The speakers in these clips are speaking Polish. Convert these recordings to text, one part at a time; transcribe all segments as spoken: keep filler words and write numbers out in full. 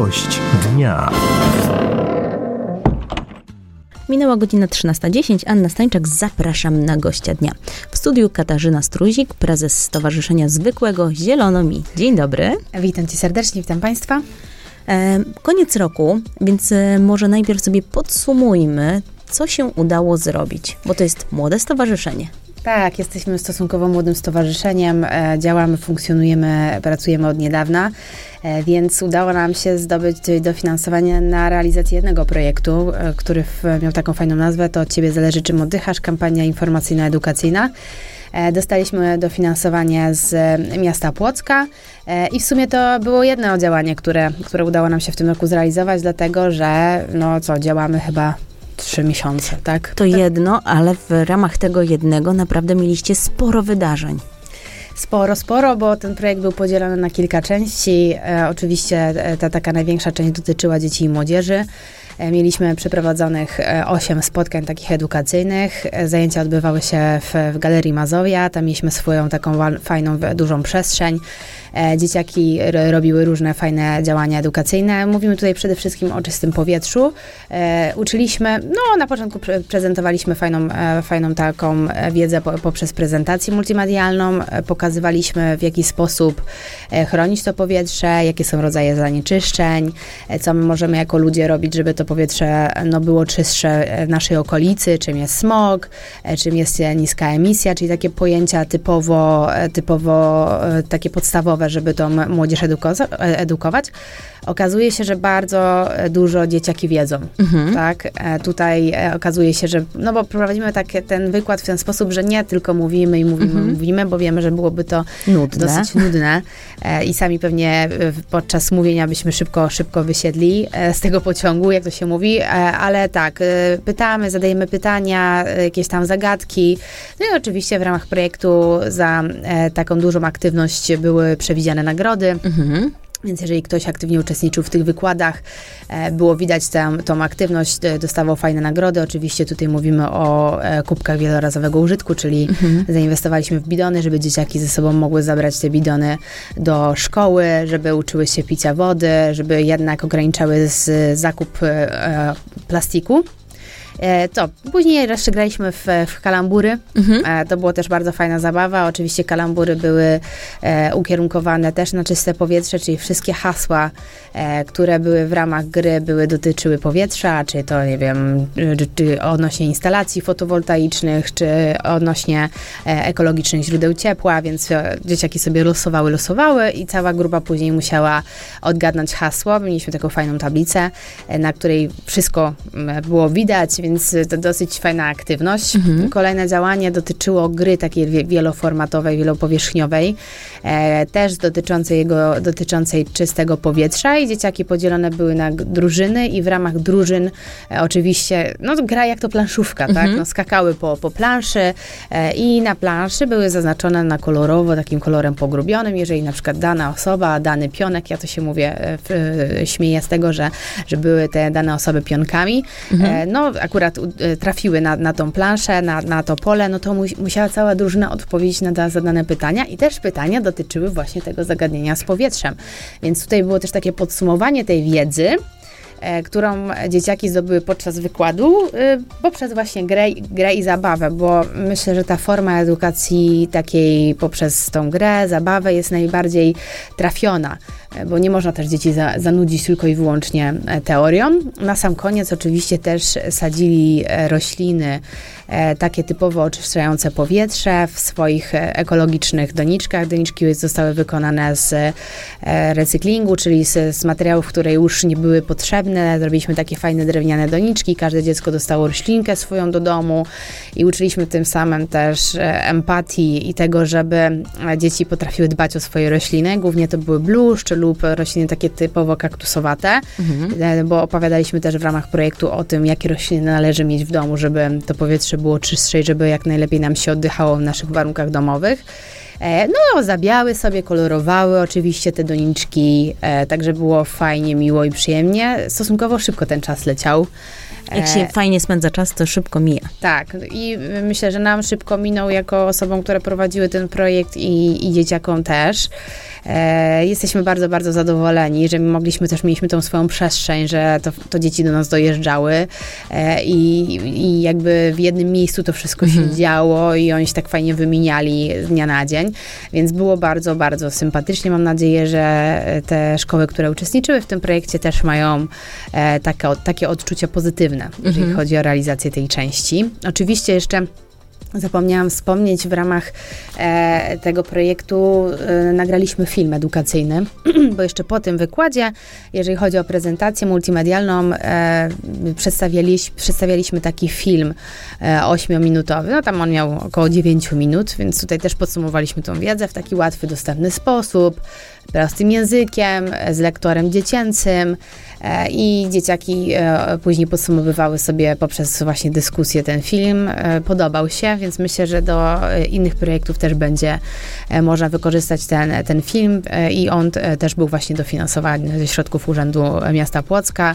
Gość dnia. Minęła godzina trzynasta dziesięć. Anna Stańczak, zapraszam na gościa dnia. W studiu Katarzyna Struzik, prezes Stowarzyszenia Zwykłego Zielono Mi. Dzień dobry. Witam Cię serdecznie, witam Państwa. E, koniec roku, więc może najpierw sobie podsumujmy, co się udało zrobić, bo to jest młode stowarzyszenie. Tak, jesteśmy stosunkowo młodym stowarzyszeniem, e, działamy, funkcjonujemy, pracujemy od niedawna, e, więc udało nam się zdobyć dofinansowanie na realizację jednego projektu, e, który w, miał taką fajną nazwę, to Od Ciebie zależy czym oddychasz, kampania informacyjno-edukacyjna. E, dostaliśmy dofinansowanie z miasta Płocka e, i w sumie to było jedno działanie, które, które udało nam się w tym roku zrealizować, dlatego że, no co, działamy chyba trzy miesiące, tak? To jedno, ale w ramach tego jednego naprawdę mieliście sporo wydarzeń. Sporo, sporo, bo ten projekt był podzielony na kilka części. E, oczywiście ta taka największa część dotyczyła dzieci i młodzieży. E, mieliśmy przeprowadzonych osiem spotkań takich edukacyjnych. E, zajęcia odbywały się w, w Galerii Mazowia. Tam mieliśmy swoją taką fajną, dużą przestrzeń. E, dzieciaki r- robiły różne fajne działania edukacyjne. Mówimy tutaj przede wszystkim o czystym powietrzu. E, uczyliśmy, no na początku pre- prezentowaliśmy fajną, e, fajną taką wiedzę po, poprzez prezentację multimedialną. E, pokazywaliśmy, w jaki sposób e, chronić to powietrze, jakie są rodzaje zanieczyszczeń, e, co my możemy jako ludzie robić, żeby to powietrze no, było czystsze w naszej okolicy, czym jest smog, e, czym jest niska emisja, czyli takie pojęcia typowo, e, typowo e, takie podstawowe, żeby tą młodzież eduko- edukować. Okazuje się, że bardzo dużo dzieciaki wiedzą, mhm. tak? E, tutaj e, okazuje się, że, no bo prowadzimy tak, ten wykład w ten sposób, że nie tylko mówimy i mówimy, mhm. mówimy, bo wiemy, że byłoby to nudne. dosyć nudne e, i sami pewnie podczas mówienia byśmy szybko, szybko wysiedli e, z tego pociągu, jak to się mówi, e, ale tak, e, pytamy, zadajemy pytania, e, jakieś tam zagadki, no i oczywiście w ramach projektu za e, taką dużą aktywność były przewidziane nagrody. Mhm. Więc jeżeli ktoś aktywnie uczestniczył w tych wykładach, e, było widać tę, tą aktywność, e, dostawał fajne nagrody. Oczywiście tutaj mówimy o e, kubkach wielorazowego użytku, czyli mhm. zainwestowaliśmy w bidony, żeby dzieciaki ze sobą mogły zabrać te bidony do szkoły, żeby uczyły się picia wody, żeby jednak ograniczały z, zakup e, plastiku. E, to później jeszcze graliśmy w, w kalambury. Mhm. E, to było też bardzo fajna zabawa. Oczywiście kalambury były e, ukierunkowane też na czyste powietrze, czyli wszystkie hasła, e, które były w ramach gry, były dotyczyły powietrza, czy to, nie wiem, czy, czy odnośnie instalacji fotowoltaicznych, czy odnośnie e, ekologicznych źródeł ciepła, więc e, dzieciaki sobie losowały, losowały i cała grupa później musiała odgadnąć hasło. Mieliśmy taką fajną tablicę, e, na której wszystko e, było widać, więc to dosyć fajna aktywność. Mhm. Kolejne działanie dotyczyło gry takiej wieloformatowej, wielopowierzchniowej, e, też dotyczącej, jego, dotyczącej czystego powietrza i dzieciaki podzielone były na drużyny i w ramach drużyn e, oczywiście, no gra jak to planszówka, mhm. tak? No, skakały po, po planszy e, i na planszy były zaznaczone na kolorowo, takim kolorem pogrubionym, jeżeli na przykład dana osoba, dany pionek, ja to się mówię, e, e, śmieję z tego, że, że były te dane osoby pionkami, mhm. e, no akurat trafiły na, na tą planszę, na, na to pole, no to mu, musiała cała drużyna odpowiedzieć na zadane pytania i też pytania dotyczyły właśnie tego zagadnienia z powietrzem. Więc tutaj było też takie podsumowanie tej wiedzy, e, którą dzieciaki zdobyły podczas wykładu, e, poprzez właśnie grę, grę i zabawę, bo myślę, że ta forma edukacji takiej poprzez tą grę, zabawę jest najbardziej trafiona, e, bo nie można też dzieci za, zanudzić tylko i wyłącznie teorią. Na sam koniec oczywiście też sadzili rośliny, e, takie typowo oczyszczające powietrze w swoich ekologicznych doniczkach. Doniczki zostały wykonane z e, recyklingu, czyli z, z materiałów, które już nie były potrzebne. Zrobiliśmy takie fajne drewniane doniczki. Każde dziecko dostało roślinkę swoją do domu i uczyliśmy tym samym też e, empatii i tego, żeby dzieci potrafiły dbać o swoje rośliny. Głównie to były bluszcz lub rośliny takie typowo kaktusowate, mhm. e, bo opowiadaliśmy też w ramach projektu o tym, jakie rośliny należy mieć w domu, żeby to powietrze było czystsze i żeby jak najlepiej nam się oddychało w naszych warunkach domowych. No, zabiały sobie, kolorowały oczywiście te doniczki, także było fajnie, miło i przyjemnie. Stosunkowo szybko ten czas leciał. Jak się fajnie spędza czas, to szybko mija. Tak. I myślę, że nam szybko minął jako osobom, które prowadziły ten projekt i, i dzieciakom też. E, jesteśmy bardzo, bardzo zadowoleni, że mogliśmy też, mieliśmy tą swoją przestrzeń, że to, to dzieci do nas dojeżdżały e, i, i jakby w jednym miejscu to wszystko się mhm. działo i oni się tak fajnie wymieniali z dnia na dzień, więc było bardzo, bardzo sympatycznie. Mam nadzieję, że te szkoły, które uczestniczyły w tym projekcie, też mają e, takie, takie odczucia pozytywne, jeżeli mhm. chodzi o realizację tej części. Oczywiście jeszcze zapomniałam wspomnieć, w ramach e, tego projektu e, nagraliśmy film edukacyjny, bo jeszcze po tym wykładzie, jeżeli chodzi o prezentację multimedialną, e, przedstawialiśmy, przedstawialiśmy taki film e, ośmiominutowy. No tam on miał około dziewięć minut, więc tutaj też podsumowaliśmy tą wiedzę w taki łatwy, dostępny sposób, prostym językiem, z lektorem dziecięcym e, i dzieciaki e, później podsumowywały sobie poprzez właśnie dyskusję ten film. E, podobał się, więc myślę, że do e, innych projektów też będzie e, można wykorzystać ten, ten film e, i on e, też był właśnie dofinansowany ze środków Urzędu Miasta Płocka.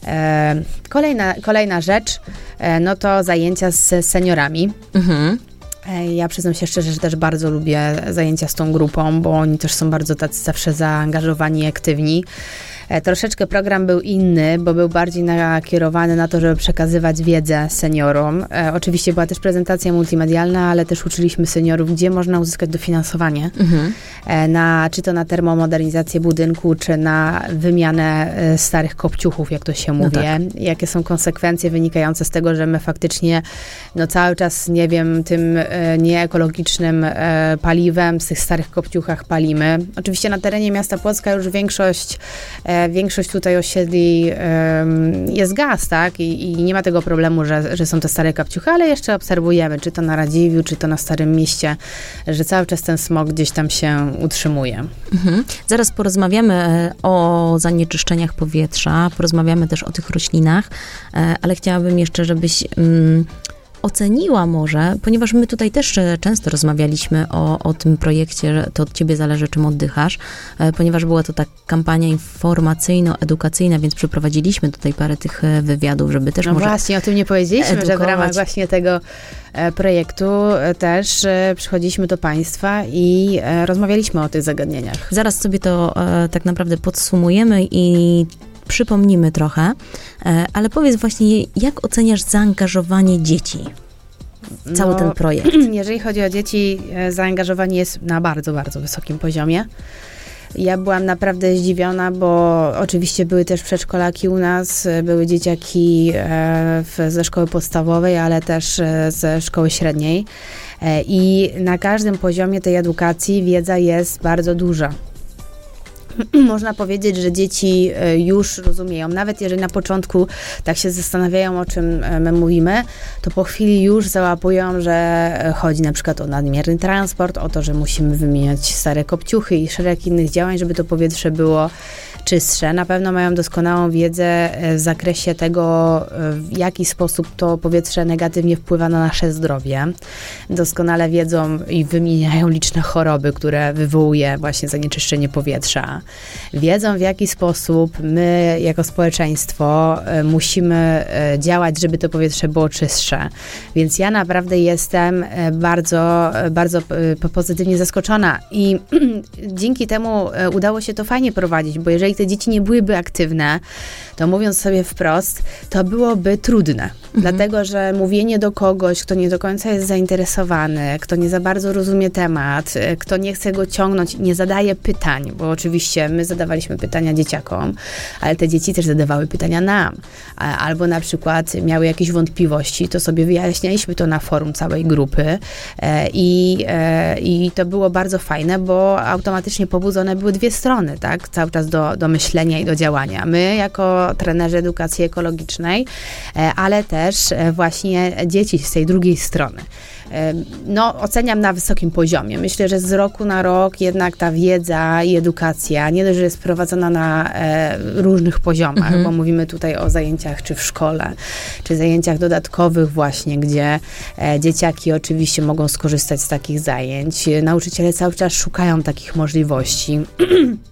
E, kolejna, kolejna rzecz, e, no to zajęcia z seniorami. Mhm. Ja przyznam się szczerze, że też bardzo lubię zajęcia z tą grupą, bo oni też są bardzo tacy zawsze zaangażowani i aktywni. Troszeczkę program był inny, bo był bardziej nakierowany na to, żeby przekazywać wiedzę seniorom. E, oczywiście była też prezentacja multimedialna, ale też uczyliśmy seniorów, gdzie można uzyskać dofinansowanie. Mhm. E, na, czy to na termomodernizację budynku, czy na wymianę e, starych kopciuchów, jak to się mówi. No tak. Jakie są konsekwencje wynikające z tego, że my faktycznie no, cały czas, nie wiem, tym e, nieekologicznym e, paliwem z tych starych kopciuchach palimy. Oczywiście na terenie miasta Płocka już większość e, Większość tutaj osiedli um, jest gaz, tak? I, I nie ma tego problemu, że, że są te stare kapciuchy, ale jeszcze obserwujemy, czy to na Radziwiłł, czy to na Starym Mieście, że cały czas ten smog gdzieś tam się utrzymuje. Mhm. Zaraz porozmawiamy o zanieczyszczeniach powietrza, porozmawiamy też o tych roślinach, ale chciałabym jeszcze, żebyś... Um, oceniła może, ponieważ my tutaj też często rozmawialiśmy o, o tym projekcie, że to od ciebie zależy, czym oddychasz, ponieważ była to ta kampania informacyjno-edukacyjna, więc przeprowadziliśmy tutaj parę tych wywiadów, żeby też no może właśnie, o tym nie powiedzieliśmy, edukować. Że w ramach właśnie tego projektu też przychodziliśmy do państwa i rozmawialiśmy o tych zagadnieniach. Zaraz sobie to tak naprawdę podsumujemy i przypomnimy trochę, ale powiedz właśnie, jak oceniasz zaangażowanie dzieci w cały no, ten projekt? Jeżeli chodzi o dzieci, zaangażowanie jest na bardzo, bardzo wysokim poziomie. Ja byłam naprawdę zdziwiona, bo oczywiście były też przedszkolaki u nas, były dzieciaki w, ze szkoły podstawowej, ale też ze szkoły średniej i na każdym poziomie tej edukacji wiedza jest bardzo duża. Można powiedzieć, że dzieci już rozumieją, nawet jeżeli na początku tak się zastanawiają, o czym my mówimy, to po chwili już załapują, że chodzi na przykład o nadmierny transport, o to, że musimy wymieniać stare kopciuchy i szereg innych działań, żeby to powietrze było czystsze. Na pewno mają doskonałą wiedzę w zakresie tego, w jaki sposób to powietrze negatywnie wpływa na nasze zdrowie. Doskonale wiedzą i wymieniają liczne choroby, które wywołuje właśnie zanieczyszczenie powietrza. Wiedzą, w jaki sposób my jako społeczeństwo musimy działać, żeby to powietrze było czystsze. Więc ja naprawdę jestem bardzo, bardzo pozytywnie zaskoczona i dzięki temu udało się to fajnie prowadzić, bo jeżeli te dzieci nie byłyby aktywne, to mówiąc sobie wprost, to byłoby trudne. Mhm. Dlatego, że mówienie do kogoś, kto nie do końca jest zainteresowany, kto nie za bardzo rozumie temat, kto nie chce go ciągnąć, nie zadaje pytań, bo oczywiście my zadawaliśmy pytania dzieciakom, ale te dzieci też zadawały pytania nam. Albo na przykład miały jakieś wątpliwości, to sobie wyjaśnialiśmy to na forum całej grupy i, i to było bardzo fajne, bo automatycznie pobudzone były dwie strony, tak? Cały czas do, do myślenia i do działania. My jako trenerzy edukacji ekologicznej, ale też właśnie dzieci z tej drugiej strony. No, oceniam na wysokim poziomie. Myślę, że z roku na rok jednak ta wiedza i edukacja nie dość, że jest prowadzona na e, różnych poziomach, mhm. bo mówimy tutaj o zajęciach czy w szkole, czy zajęciach dodatkowych właśnie, gdzie e, dzieciaki oczywiście mogą skorzystać z takich zajęć. Nauczyciele cały czas szukają takich możliwości.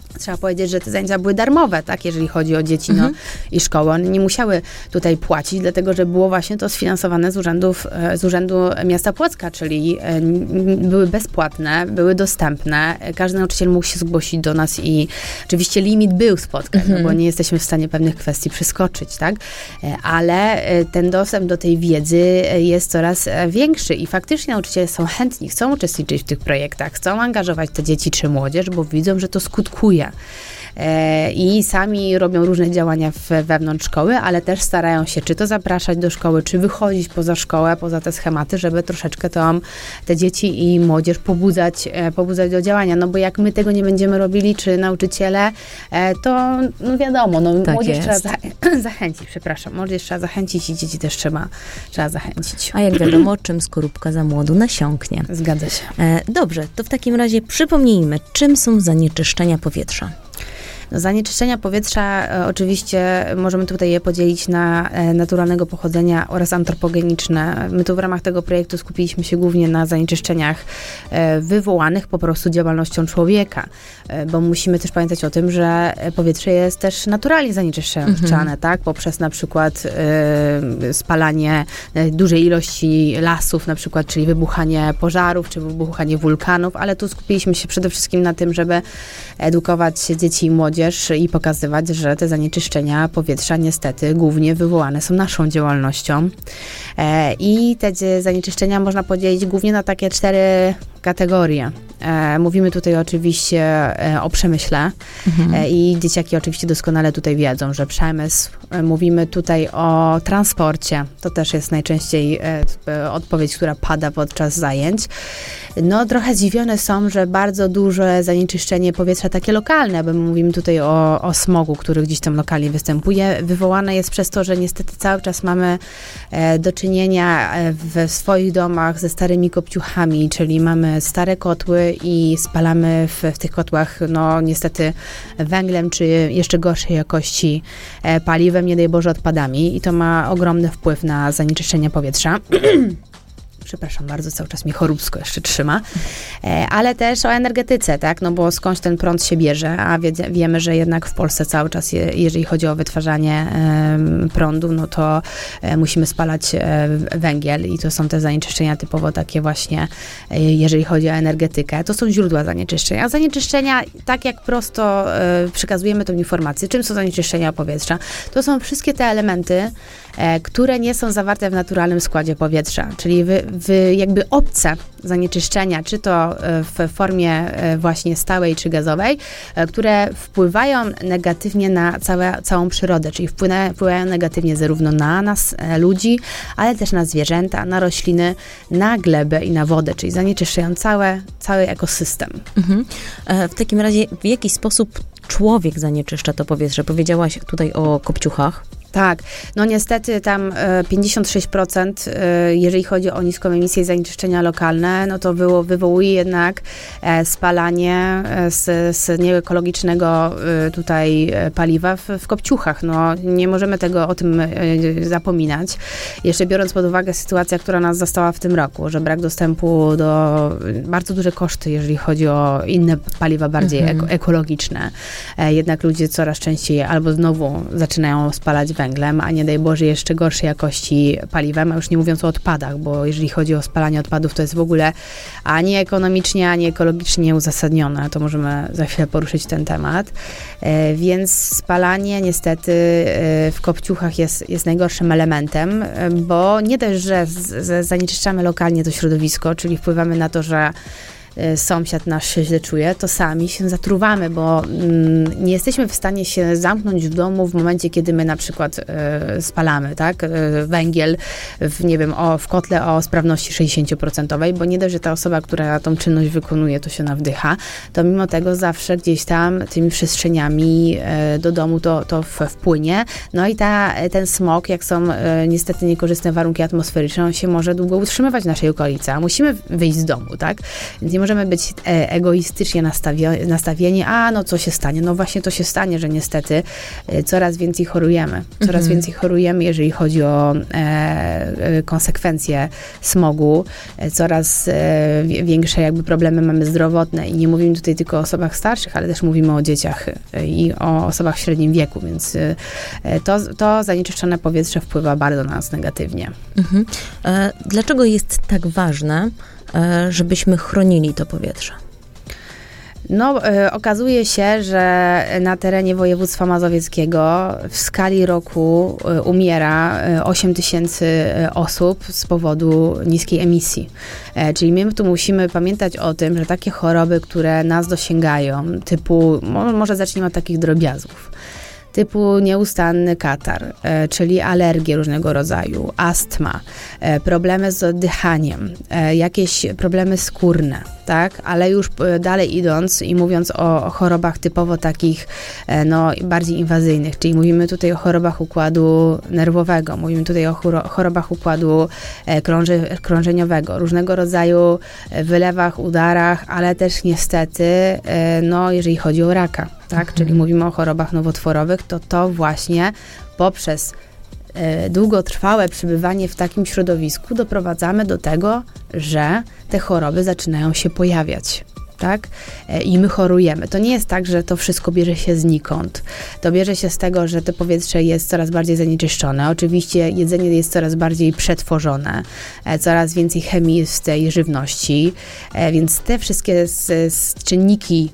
Trzeba powiedzieć, że te zajęcia były darmowe, tak, jeżeli chodzi o dzieci mhm. no, i szkoły. One nie musiały tutaj płacić, dlatego że było właśnie to sfinansowane z, urzędów, z Urzędu Miasta Płocka, czyli były bezpłatne, były dostępne. Każdy nauczyciel mógł się zgłosić do nas i oczywiście limit był spotkań, mhm. no, bo nie jesteśmy w stanie pewnych kwestii przeskoczyć, tak? Ale ten dostęp do tej wiedzy jest coraz większy i faktycznie nauczyciele są chętni, chcą uczestniczyć w tych projektach, chcą angażować te dzieci czy młodzież, bo widzą, że to skutkuje. I sami robią różne działania w, wewnątrz szkoły, ale też starają się czy to zapraszać do szkoły, czy wychodzić poza szkołę, poza te schematy, żeby troszeczkę tam te dzieci i młodzież pobudzać, pobudzać do działania. No bo jak my tego nie będziemy robili, czy nauczyciele, to no wiadomo, no tak młodzież jest. trzeba za, zachęcić, przepraszam, młodzież trzeba zachęcić i dzieci też trzeba, trzeba zachęcić. A jak wiadomo, czym skorupka za młodu nasiąknie. Zgadza się. Dobrze, to w takim razie przypomnijmy, czym są zanieczyszczenia powietrza? No, zanieczyszczenia powietrza e, oczywiście możemy tutaj je podzielić na e, naturalnego pochodzenia oraz antropogeniczne. My tu w ramach tego projektu skupiliśmy się głównie na zanieczyszczeniach e, wywołanych po prostu działalnością człowieka, e, bo musimy też pamiętać o tym, że powietrze jest też naturalnie zanieczyszczane, mhm. tak, poprzez na przykład e, spalanie e, dużej ilości lasów, na przykład, czyli wybuchanie pożarów, czy wybuchanie wulkanów, ale tu skupiliśmy się przede wszystkim na tym, żeby edukować dzieci i młodzież i pokazywać, że te zanieczyszczenia powietrza niestety głównie wywołane są naszą działalnością. E, I te zanieczyszczenia można podzielić głównie na takie cztery kategorie. E, mówimy tutaj oczywiście e, o przemyśle mhm. e, i dzieciaki oczywiście doskonale tutaj wiedzą, że przemysł, e, mówimy tutaj o transporcie, to też jest najczęściej e, odpowiedź, która pada podczas zajęć. No trochę zdziwione są, że bardzo duże zanieczyszczenie powietrza, takie lokalne, bo my mówimy tutaj o, o smogu, który gdzieś tam lokalnie występuje, wywołane jest przez to, że niestety cały czas mamy e, do czynienia w swoich domach ze starymi kopciuchami, czyli mamy stare kotły i spalamy w, w tych kotłach, no niestety węglem, czy jeszcze gorszej jakości e, paliwem, nie daj Boże odpadami i to ma ogromny wpływ na zanieczyszczenie powietrza. Przepraszam bardzo, cały czas mi choróbsko jeszcze trzyma, e, ale też o energetyce, tak, no bo skądś ten prąd się bierze, a wie, wiemy, że jednak w Polsce cały czas, je, jeżeli chodzi o wytwarzanie e, prądu, no to e, musimy spalać e, węgiel i to są te zanieczyszczenia typowo takie właśnie, e, jeżeli chodzi o energetykę, to są źródła zanieczyszczenia. A zanieczyszczenia, tak jak prosto e, przekazujemy tą informację, czym są zanieczyszczenia powietrza, to są wszystkie te elementy, e, które nie są zawarte w naturalnym składzie powietrza, czyli wy, wy jakby obce zanieczyszczenia, czy to w formie właśnie stałej, czy gazowej, które wpływają negatywnie na całe, całą przyrodę, czyli wpływają, wpływają negatywnie zarówno na nas, ludzi, ale też na zwierzęta, na rośliny, na glebę i na wodę, czyli zanieczyszczają całe, cały ekosystem. Mhm. W takim razie w jaki sposób człowiek zanieczyszcza to powietrze? Powiedziałaś tutaj o kopciuchach. Tak, no niestety tam pięćdziesiąt sześć procent, jeżeli chodzi o niską emisję i zanieczyszczenia lokalne, no to było, wywołuje jednak spalanie z, z nieekologicznego tutaj paliwa w, w kopciuchach. No nie możemy tego o tym zapominać. Jeszcze biorąc pod uwagę sytuację, która nas zastała w tym roku, że brak dostępu do bardzo duże koszty, jeżeli chodzi o inne paliwa bardziej mhm. eko, ekologiczne. Jednak ludzie coraz częściej albo znowu zaczynają spalać węglem, a nie daj Boże jeszcze gorszej jakości paliwem, a już nie mówiąc o odpadach, bo jeżeli chodzi o spalanie odpadów, to jest w ogóle ani ekonomicznie, ani ekologicznie uzasadnione. To możemy za chwilę poruszyć ten temat. E, więc spalanie niestety e, w kopciuchach jest, jest najgorszym elementem, e, bo nie dość, że z, z, zanieczyszczamy lokalnie to środowisko, czyli wpływamy na to, że sąsiad nasz się źle czuje, to sami się zatruwamy, bo mm, nie jesteśmy w stanie się zamknąć w domu w momencie, kiedy my na przykład y, spalamy, tak, y, węgiel w, nie wiem, o, w kotle o sprawności sześćdziesiąt procent, bo nie dość, że ta osoba, która tą czynność wykonuje, to się nawdycha, to mimo tego zawsze gdzieś tam tymi przestrzeniami y, do domu to, to wpłynie. No i ta, ten smog, jak są y, niestety niekorzystne warunki atmosferyczne, on się może długo utrzymywać w naszej okolicy, a musimy wyjść z domu, tak? Więc nie nie możemy być e, egoistycznie nastawi- nastawieni, a no co się stanie? No właśnie to się stanie, że niestety e, coraz więcej chorujemy. Coraz mhm. więcej chorujemy, jeżeli chodzi o e, e, konsekwencje smogu. E, coraz e, większe jakby problemy mamy zdrowotne i nie mówimy tutaj tylko o osobach starszych, ale też mówimy o dzieciach e, i o osobach w średnim wieku, więc e, to, to zanieczyszczone powietrze wpływa bardzo na nas negatywnie. Mhm. E, dlaczego jest tak ważne, e, żebyśmy chronili to powietrze? No, y, okazuje się, że na terenie województwa mazowieckiego w skali roku y, umiera y, osiem tysięcy osób z powodu niskiej emisji. E, czyli my tu musimy pamiętać o tym, że takie choroby, które nas dosięgają, typu, mo, może zacznijmy od takich drobiazgów, typu nieustanny katar, e, czyli alergie różnego rodzaju, astma, e, problemy z oddychaniem, e, jakieś problemy skórne, tak? Ale już e, dalej idąc i mówiąc o, o chorobach typowo takich e, no, bardziej inwazyjnych, czyli mówimy tutaj o chorobach układu nerwowego, mówimy tutaj o choro- chorobach układu e, krąże, krążeniowego, różnego rodzaju wylewach, udarach, ale też niestety, e, no, jeżeli chodzi o raka, tak? Mhm. Czyli mówimy o chorobach nowotworowych, to to właśnie poprzez e, długotrwałe przebywanie w takim środowisku doprowadzamy do tego, że te choroby zaczynają się pojawiać. Tak? E, I my chorujemy. To nie jest tak, że to wszystko bierze się znikąd. To bierze się z tego, że to powietrze jest coraz bardziej zanieczyszczone. Oczywiście jedzenie jest coraz bardziej przetworzone. E, coraz więcej chemii jest w tej żywności. E, więc te wszystkie z, z czynniki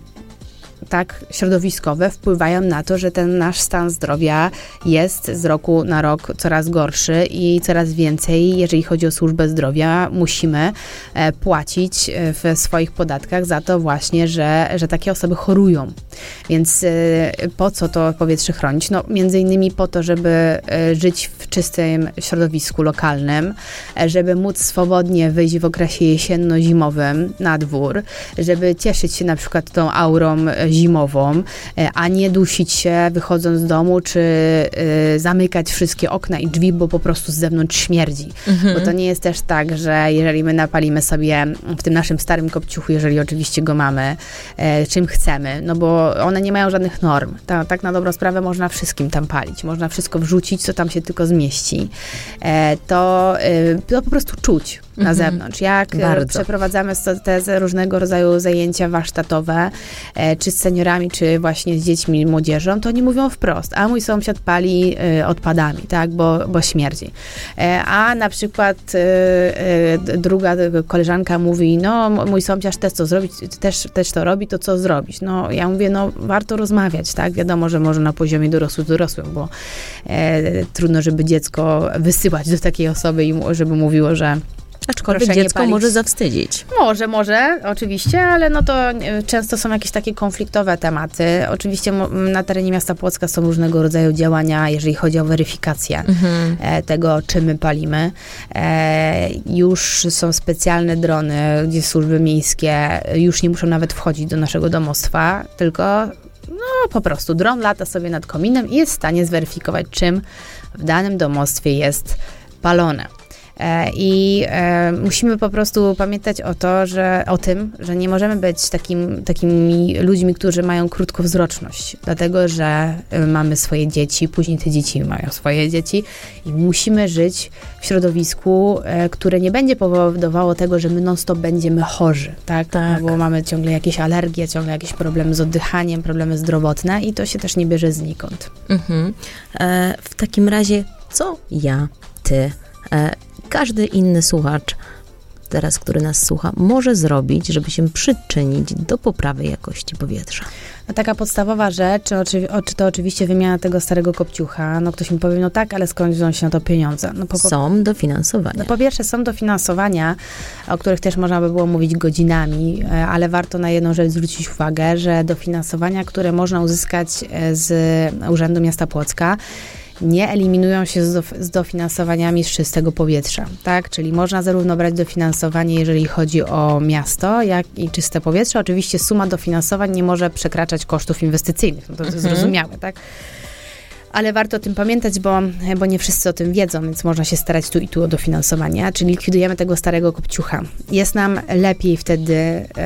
tak środowiskowe wpływają na to, że ten nasz stan zdrowia jest z roku na rok coraz gorszy i coraz więcej, jeżeli chodzi o służbę zdrowia, musimy e, płacić w swoich podatkach za to właśnie, że, że takie osoby chorują. Więc e, po co to powietrze chronić? No między innymi po to, żeby e, żyć w czystym środowisku lokalnym, e, żeby móc swobodnie wyjść w okresie jesienno-zimowym na dwór, żeby cieszyć się na przykład tą aurą zimową, a nie dusić się wychodząc z domu, czy y, zamykać wszystkie okna i drzwi, bo po prostu z zewnątrz śmierdzi. Mhm. Bo to nie jest też tak, że jeżeli my napalimy sobie w tym naszym starym kopciuchu, jeżeli oczywiście go mamy, e, czym chcemy, no bo one nie mają żadnych norm. Ta, tak na dobrą sprawę można wszystkim tam palić. Można wszystko wrzucić, co tam się tylko zmieści. E, to, y, to po prostu czuć na mhm. zewnątrz. Jak Bardzo. przeprowadzamy te różnego rodzaju zajęcia warsztatowe, e, czy z seniorami, czy właśnie z dziećmi i młodzieżą, to oni mówią wprost, a mój sąsiad pali e, odpadami, tak, bo, bo śmierdzi. E, a na przykład e, e, druga koleżanka mówi, no mój sąsiad też to zrobić, też, też to robi, to co zrobić? No ja mówię, no warto rozmawiać, tak, wiadomo, że może na poziomie dorosłym, dorosłym, bo e, trudno, żeby dziecko wysyłać do takiej osoby i żeby mówiło, że Aczkolwiek dziecko może zawstydzić. Może, może, oczywiście, ale no to często są jakieś takie konfliktowe tematy. Oczywiście na terenie miasta Płocka są różnego rodzaju działania, jeżeli chodzi o weryfikację mhm. tego, czym my palimy. Już są specjalne drony, gdzie służby miejskie już nie muszą nawet wchodzić do naszego domostwa, tylko no po prostu dron lata sobie nad kominem i jest w stanie zweryfikować, czym w danym domostwie jest palone. I e, musimy po prostu pamiętać o to, że o tym, że nie możemy być takim, takimi ludźmi, którzy mają krótkowzroczność, dlatego, że mamy swoje dzieci, później te dzieci mają swoje dzieci i musimy żyć w środowisku, e, które nie będzie powodowało tego, że my non-stop będziemy chorzy, tak? tak. No bo mamy ciągle jakieś alergie, ciągle jakieś problemy z oddychaniem, problemy zdrowotne i to się też nie bierze znikąd. Mhm. E, w takim razie, co ja, ty, e, każdy inny słuchacz, teraz, który nas słucha, może zrobić, żeby się przyczynić do poprawy jakości powietrza? No, taka podstawowa rzecz, czy to oczywiście wymiana tego starego kopciucha. No ktoś mi powie, no tak, ale skąd wziąć się na to pieniądze? No, po, są dofinansowania. No po pierwsze są dofinansowania, o których też można by było mówić godzinami, ale warto na jedną rzecz zwrócić uwagę, że dofinansowania, które można uzyskać z Urzędu Miasta Płocka, nie eliminują się z, dof- z dofinansowaniami z czystego powietrza, tak? Czyli można zarówno brać dofinansowanie, jeżeli chodzi o miasto, jak i czyste powietrze. Oczywiście suma dofinansowań nie może przekraczać kosztów inwestycyjnych, no to, to jest mhm. zrozumiałe, tak? Ale warto o tym pamiętać, bo, bo nie wszyscy o tym wiedzą, więc można się starać tu i tu o dofinansowanie, czyli likwidujemy tego starego kopciucha. Jest nam lepiej wtedy,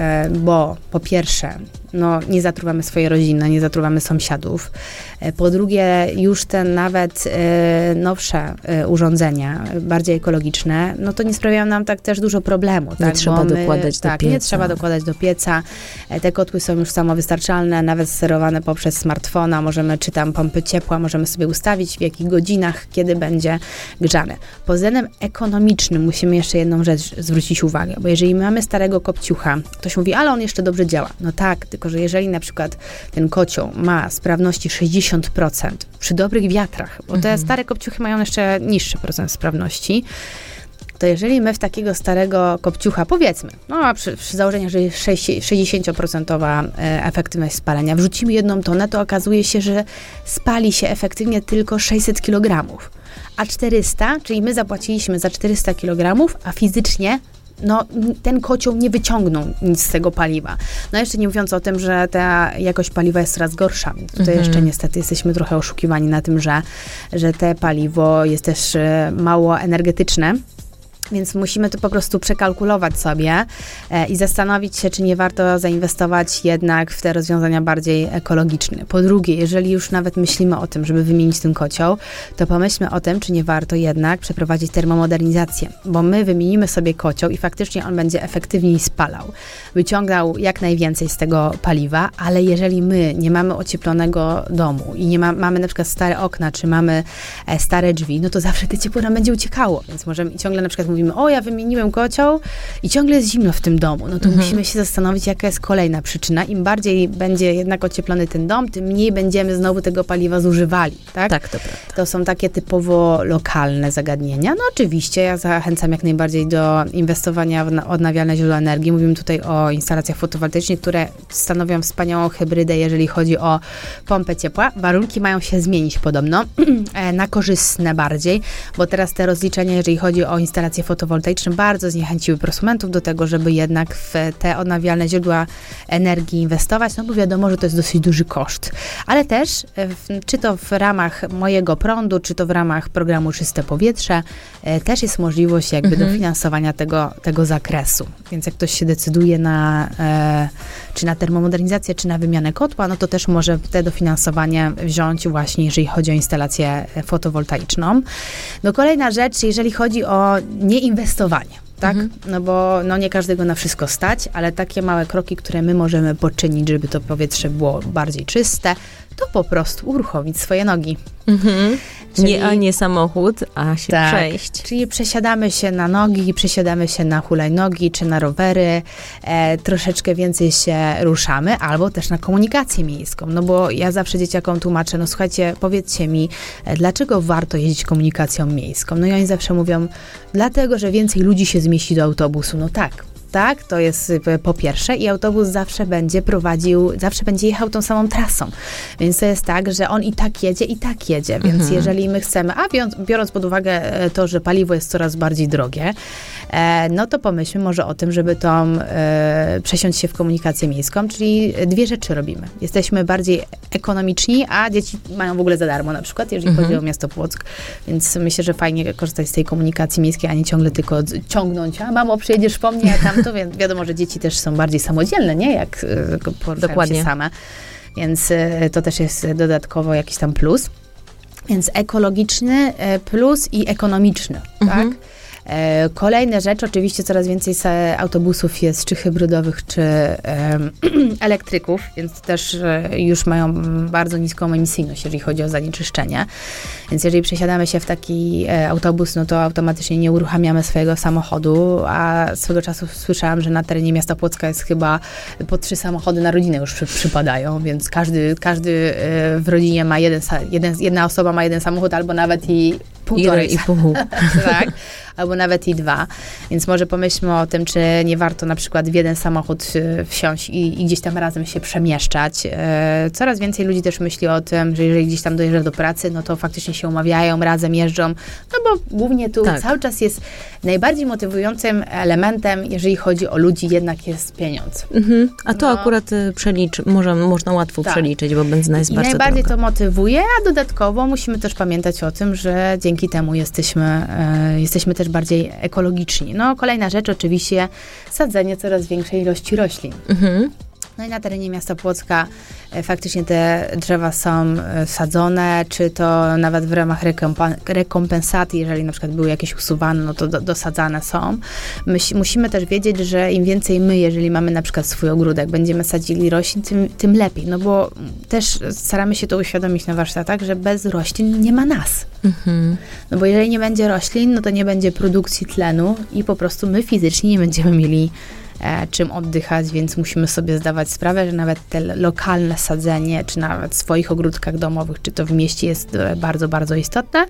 bo po pierwsze, no, nie zatruwamy swojej rodziny, nie zatruwamy sąsiadów. Po drugie, już te nawet e, nowsze e, urządzenia, bardziej ekologiczne, no to nie sprawiają nam tak też dużo problemu. Nie tak? trzeba my, dokładać do tak, pieca. Nie trzeba dokładać do pieca. E, te kotły są już samowystarczalne, nawet sterowane poprzez smartfona. Możemy, czy tam pompy ciepła, możemy sobie ustawić, w jakich godzinach, kiedy będzie grzane. Pod względem ekonomicznym musimy jeszcze jedną rzecz zwrócić uwagę, bo jeżeli mamy starego kopciucha, ktoś mówi, ale on jeszcze dobrze działa. No tak, tylko że jeżeli na przykład ten kocioł ma sprawności sześćdziesiąt procent przy dobrych wiatrach, bo te mhm. stare kopciuchy mają jeszcze niższy procent sprawności, to jeżeli my w takiego starego kopciucha, powiedzmy, no przy, przy założeniu, że jest sześćdziesiąt procent efektywność spalenia, wrzucimy jedną tonę, to okazuje się, że spali się efektywnie tylko sześćset kilogramów, a czterysta, czyli my zapłaciliśmy za czterysta kilogramów, a fizycznie no, ten kocioł nie wyciągnął nic z tego paliwa. No jeszcze nie mówiąc o tym, że ta jakość paliwa jest coraz gorsza. Tutaj mhm. jeszcze niestety jesteśmy trochę oszukiwani na tym, że, że te paliwo jest też mało energetyczne. Więc musimy to po prostu przekalkulować sobie e, i zastanowić się, czy nie warto zainwestować jednak w te rozwiązania bardziej ekologiczne. Po drugie, jeżeli już nawet myślimy o tym, żeby wymienić ten kocioł, to pomyślmy o tym, czy nie warto jednak przeprowadzić termomodernizację, bo my wymienimy sobie kocioł i faktycznie on będzie efektywniej spalał, wyciągał jak najwięcej z tego paliwa, ale jeżeli my nie mamy ocieplonego domu i nie ma, mamy na przykład stare okna, czy mamy e, stare drzwi, no to zawsze te ciepło nam będzie uciekało, więc możemy ciągle na przykład mówić, o, ja wymieniłem kocioł i ciągle jest zimno w tym domu. No to mhm. musimy się zastanowić, jaka jest kolejna przyczyna. Im bardziej będzie jednak ocieplony ten dom, tym mniej będziemy znowu tego paliwa zużywali, tak? Tak, to prawda. To są takie typowo lokalne zagadnienia. No oczywiście, ja zachęcam jak najbardziej do inwestowania w odnawialne źródła energii. Mówimy tutaj o instalacjach fotowoltaicznych, które stanowią wspaniałą hybrydę, jeżeli chodzi o pompę ciepła. Warunki mają się zmienić podobno na korzystne bardziej, bo teraz te rozliczenia, jeżeli chodzi o instalacje fotowoltaiczne, bardzo zniechęciły prosumentów do tego, żeby jednak w te odnawialne źródła energii inwestować, no bo wiadomo, że to jest dosyć duży koszt. Ale też, w, czy to w ramach mojego prądu, czy to w ramach programu Czyste Powietrze, e, też jest możliwość jakby mhm. dofinansowania tego, tego zakresu. Więc jak ktoś się decyduje na e, czy na termomodernizację, czy na wymianę kotła, no to też może te dofinansowanie wziąć właśnie, jeżeli chodzi o instalację fotowoltaiczną. No kolejna rzecz, jeżeli chodzi o nieinwestowanie, tak? Mhm. No bo no nie każdego na wszystko stać, ale takie małe kroki, które my możemy poczynić, żeby to powietrze było bardziej czyste, to po prostu uruchomić swoje nogi. Mhm. Czyli, nie, a nie samochód, a się tak, przejść. Czyli przesiadamy się na nogi, przesiadamy się na hulajnogi, czy na rowery, e, troszeczkę więcej się ruszamy, albo też na komunikację miejską. No bo ja zawsze dzieciakom tłumaczę, no słuchajcie, powiedzcie mi, e, dlaczego warto jeździć komunikacją miejską? No i oni zawsze mówią, dlatego, że więcej ludzi się zmieści do autobusu. No tak. Tak, to jest po pierwsze i autobus zawsze będzie prowadził, zawsze będzie jechał tą samą trasą. Więc to jest tak, że on i tak jedzie, i tak jedzie. Więc mhm. jeżeli my chcemy, a biorąc, biorąc pod uwagę to, że paliwo jest coraz bardziej drogie, e, no to pomyślmy może o tym, żeby tą e, przesiąść się w komunikację miejską, czyli dwie rzeczy robimy. Jesteśmy bardziej ekonomiczni, a dzieci mają w ogóle za darmo na przykład, jeżeli mhm. chodzi o miasto Płock. Więc myślę, że fajnie korzystać z tej komunikacji miejskiej, a nie ciągle tylko ciągnąć, a mamo, przyjedziesz po mnie, a tam to wi- wiadomo, że dzieci też są bardziej samodzielne, nie? Jak y, poruszają się same. Więc y, to też jest dodatkowo jakiś tam plus. Więc ekologiczny y, plus i ekonomiczny, mhm. tak? Kolejna rzecz, oczywiście coraz więcej autobusów jest czy hybrydowych, czy um, elektryków, więc też już mają bardzo niską emisyjność, jeżeli chodzi o zanieczyszczenie. Więc jeżeli przesiadamy się w taki autobus, no to automatycznie nie uruchamiamy swojego samochodu, a swego czasu słyszałam, że na terenie miasta Płocka jest chyba po trzy samochody na rodzinę już przy, przypadają, więc każdy, każdy w rodzinie ma jeden, jeden, jedna osoba ma jeden samochód, albo nawet i półtorej. I pół. Tak, albo nawet i dwa. Więc może pomyślmy o tym, czy nie warto na przykład w jeden samochód wsiąść i, i gdzieś tam razem się przemieszczać. E, coraz więcej ludzi też myśli o tym, że jeżeli gdzieś tam dojeżdża do pracy, no to faktycznie się umawiają, razem jeżdżą, no bo głównie tu tak. cały czas jest najbardziej motywującym elementem, jeżeli chodzi o ludzi, jednak jest pieniądz. Mhm. A to no. akurat przelicz, może, można łatwo tak. przeliczyć, bo benzyna jest I bardzo najbardziej droga. to motywuje, a dodatkowo musimy też pamiętać o tym, że dzięki temu jesteśmy, e, jesteśmy też bardziej ekologiczni. No, kolejna rzecz oczywiście sadzenie coraz większej ilości roślin. Mhm. No i na terenie miasta Płocka e, faktycznie te drzewa są e, sadzone, czy to nawet w ramach rekompa- rekompensaty, jeżeli na przykład były jakieś usuwane, no to do, dosadzane są. My, musimy też wiedzieć, że im więcej my, jeżeli mamy na przykład swój ogródek, będziemy sadzili roślin, tym, tym lepiej, no bo też staramy się to uświadomić na warsztatach, że bez roślin nie ma nas. Mhm. No bo jeżeli nie będzie roślin, no to nie będzie produkcji tlenu i po prostu my fizycznie nie będziemy mieli E, czym oddychać, więc musimy sobie zdawać sprawę, że nawet te lokalne sadzenie, czy nawet w swoich ogródkach domowych, czy to w mieście jest bardzo, bardzo istotne.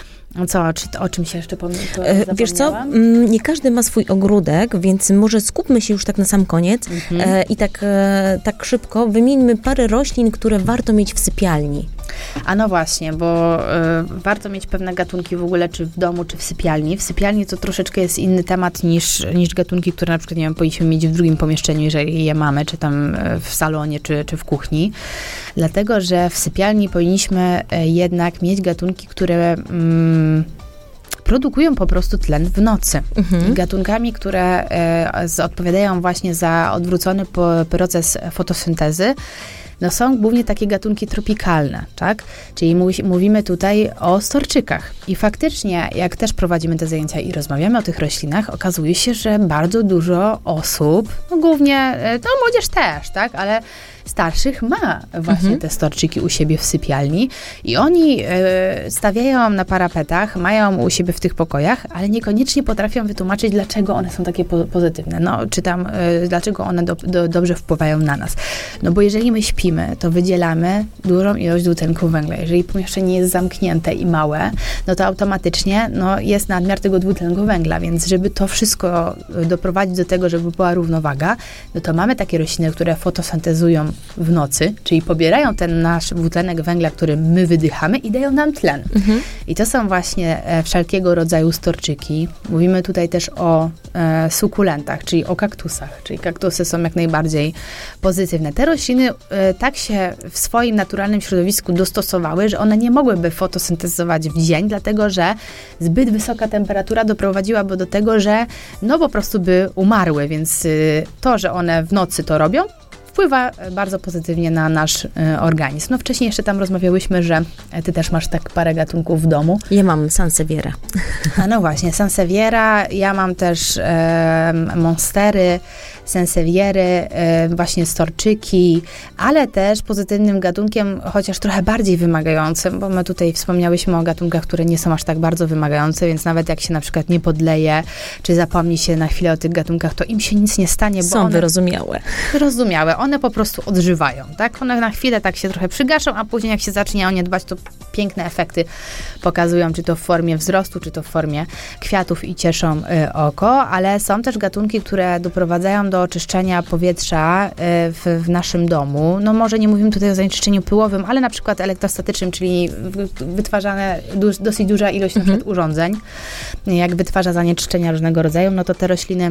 Co, czy, o czym się jeszcze zapomniałam? Wiesz co, nie każdy ma swój ogródek, więc może skupmy się już tak na sam koniec mhm. e, i tak, e, tak szybko wymieńmy parę roślin, które warto mieć w sypialni. A no właśnie, bo y, warto mieć pewne gatunki w ogóle, czy w domu, czy w sypialni. W sypialni to troszeczkę jest inny temat niż, niż gatunki, które na przykład, nie wiem, powinniśmy mieć w drugim pomieszczeniu, jeżeli je mamy, czy tam w salonie, czy, czy w kuchni. Dlatego, że w sypialni powinniśmy jednak mieć gatunki, które mm, produkują po prostu tlen w nocy. Mhm. Gatunkami, które e, z, odpowiadają właśnie za odwrócony po, proces fotosyntezy, no są głównie takie gatunki tropikalne, tak? Czyli mówi, mówimy tutaj o storczykach. I faktycznie, jak też prowadzimy te zajęcia i rozmawiamy o tych roślinach, okazuje się, że bardzo dużo osób, no głównie, no młodzież też, tak? Ale starszych ma właśnie mhm. te storczyki u siebie w sypialni i oni y, stawiają na parapetach, mają u siebie w tych pokojach, ale niekoniecznie potrafią wytłumaczyć, dlaczego one są takie po, pozytywne, no, czy tam, y, dlaczego one do, do, dobrze wpływają na nas. No bo jeżeli my śpimy, to wydzielamy dużą ilość dwutlenku węgla. Jeżeli pomieszczenie jest zamknięte i małe, no to automatycznie no, jest nadmiar tego dwutlenku węgla, więc żeby to wszystko doprowadzić do tego, żeby była równowaga, no to mamy takie rośliny, które fotosyntezują w nocy, czyli pobierają ten nasz dwutlenek węgla, który my wydychamy i dają nam tlen. Mhm. I to są właśnie e, wszelkiego rodzaju storczyki. Mówimy tutaj też o e, sukulentach, czyli o kaktusach, czyli kaktusy są jak najbardziej pozytywne. Te rośliny e, tak się w swoim naturalnym środowisku dostosowały, że one nie mogłyby fotosyntezować w dzień, dlatego że zbyt wysoka temperatura doprowadziłaby do tego, że no po prostu by umarły, więc y, to, że one w nocy to robią, wpływa bardzo pozytywnie na nasz y, organizm. No wcześniej jeszcze tam rozmawiałyśmy, że ty też masz tak parę gatunków w domu. Ja mam Sansevieria. A no właśnie, Sansevieria, ja mam też e, monstery, Sanseviery, e, właśnie storczyki, ale też pozytywnym gatunkiem, chociaż trochę bardziej wymagającym, bo my tutaj wspomniałyśmy o gatunkach, które nie są aż tak bardzo wymagające, więc nawet jak się na przykład nie podleje, czy zapomni się na chwilę o tych gatunkach, to im się nic nie stanie, bo są one wyrozumiałe. Wyrozumiałe. One po prostu odżywają, tak? One na chwilę tak się trochę przygaszą, a później jak się zacznie o nie dbać, to piękne efekty pokazują, czy to w formie wzrostu, czy to w formie kwiatów i cieszą y, oko, ale są też gatunki, które doprowadzają do oczyszczenia powietrza y, w, w naszym domu. No może nie mówimy tutaj o zanieczyszczeniu pyłowym, ale na przykład elektrostatycznym, czyli wytwarzane du- dosyć duża ilość mhm. na przykład urządzeń, jak wytwarza zanieczyszczenia różnego rodzaju, no to te rośliny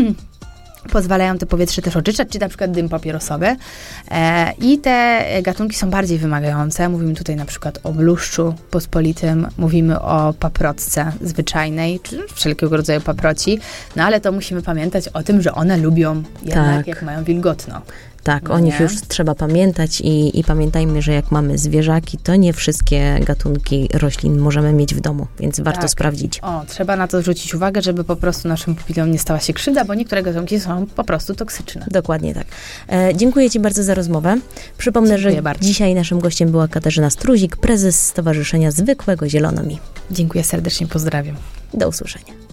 pozwalają to powietrze też oczyszczać, czy na przykład dym papierosowy. E, I te gatunki są bardziej wymagające. Mówimy tutaj na przykład o bluszczu pospolitym, mówimy o paprotce zwyczajnej, czy wszelkiego rodzaju paproci, no ale to musimy pamiętać o tym, że one lubią jednak, tak. jak mają wilgotno. Tak, o nich już trzeba pamiętać i, i pamiętajmy, że jak mamy zwierzaki, to nie wszystkie gatunki roślin możemy mieć w domu, więc warto tak. sprawdzić. O, trzeba na to zwrócić uwagę, żeby po prostu naszym pupilom nie stała się krzywda, bo niektóre gatunki są po prostu toksyczne. Dokładnie tak. E, dziękuję Ci bardzo za rozmowę. Przypomnę, dziękuję że bardzo. Dzisiaj naszym gościem była Katarzyna Struzik, prezes Stowarzyszenia Zwykłego Zielono Mi. Dziękuję serdecznie, pozdrawiam. Do usłyszenia.